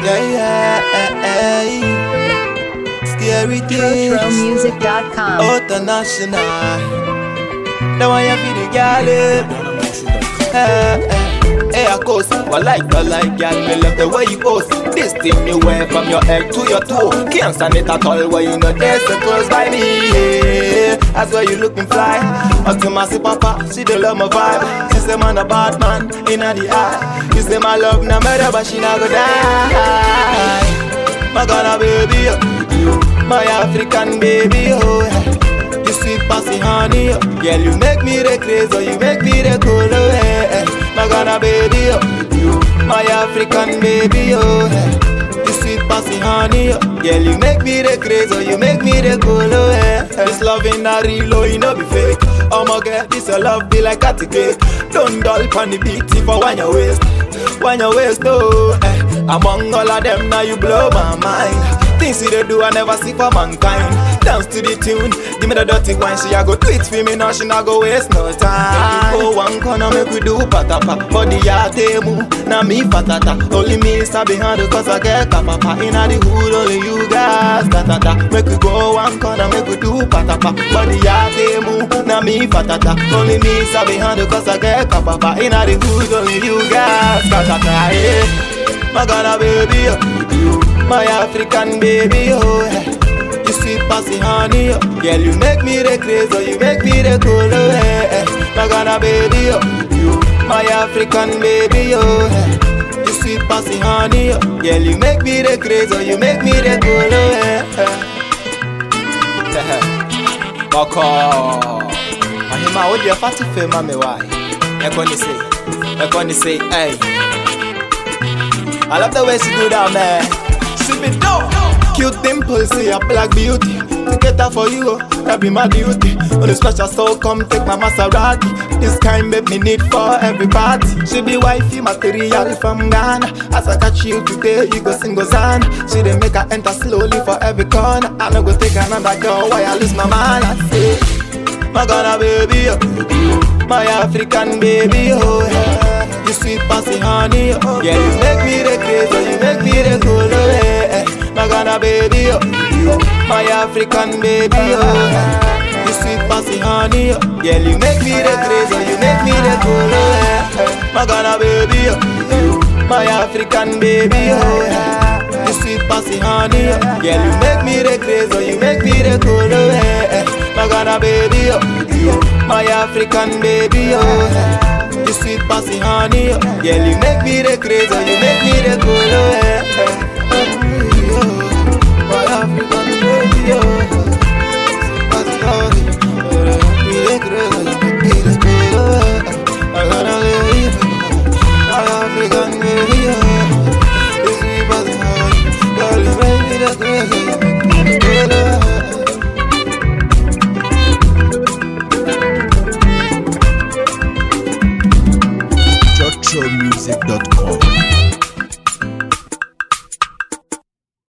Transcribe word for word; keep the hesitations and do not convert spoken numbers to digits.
Yeah, yeah, scary things. Trotro Music dot com. International. The one you feel the girl in. Hey, hey, hey, of course. I like, I like, girl. Me love the way you pose. This thing you wear from your head to your toe. Can't stand it at all. Why you know there's so close by me? Yeah. That's why you looking fly. Up to my papa, she don't love my vibe. She say man a bad man in the eye. You say my love no matter, but she not go die. My Ghana baby, oh. My African baby, oh yeah. You sweet passy honey, oh. Girl, you make me the crazy, oh. You make me the cool, oh yeah. My Ghana baby, oh. My African baby, oh yeah. You sweet passy honey, oh. Girl, you make me the crazy, oh. You make me the cool, oh yeah. This love in a real, oh, you know be fake. Oh my girl, this your love be like a ticket. Don't dull pon the beat if I want your waist. Want your waist, oh eh. Among all of them, now you blow my mind. Things you they do, I never see for mankind. Dance to the tune, give me the dirty wine. She a go do it for me now, she not go waste no time. Go one corner, make we do patapa. Body ya temu, now me patata. Only me sabi handle cause I get kapapa. Inna the hood, only you guys tatata. Make we go one corner, make we do patapa. Body ya temu, now me patata. Only me sabi handle cause I get kapapa. Inna the hood, only you guys tatata. Yeah. My Ghana baby, oh. My African baby, oh yeah. You sweet passy honey, oh. Girl, you make me the crazy, oh. You make me the cool, oh yeah. My Ghana baby, oh. My African baby, oh yeah. You sweet passy honey, oh. Girl, you make me the crazy, oh. You make me the cool, oh yeah. Boko, mahima odi ya fatu fe mame why? Ekoni say, ekoni say, hey. I love the way she do that, man. She be dope. Cute dimples, see a black beauty. To get that for you, that be my duty. On the special soul, come take my Maserati. This kind make me need for everybody. She be wifey material from Ghana. As I catch you today, you go sing Gozana. She dey make her enter slowly for every corner. I no go take another girl, why I lose my mind? I say, my Ghana baby, oh. My African baby, oh yeah. You sweet passy honey, oh. Yeah, you make me the crazy, oh. You make me the cool, oh yeah. My Ghana baby, oh. My African baby, oh yeah. You sweet passy honey, oh. Yeah, you make me the crazy, oh. You make me the cool, oh yeah. My Ghana baby, oh. My African baby, oh yeah. You sweet passy honey, oh. Yeah, you make me the crazy, oh. You make me the cool, oh yeah. My Ghana baby, oh. My African baby, oh yeah. You sweet passy honey, oh. Yeah, you make me the crazy, oh. You make me the cool, oh yeah. My African baby, oh. Passy honey, oh. You make me the crazy, oh. You make me the cool, oh yeah. I gotta live, my African baby, oh. You sweet passy honey, girl, you make me the crazy, oh. You make me the cool, oh yeah. Trotro Music dot com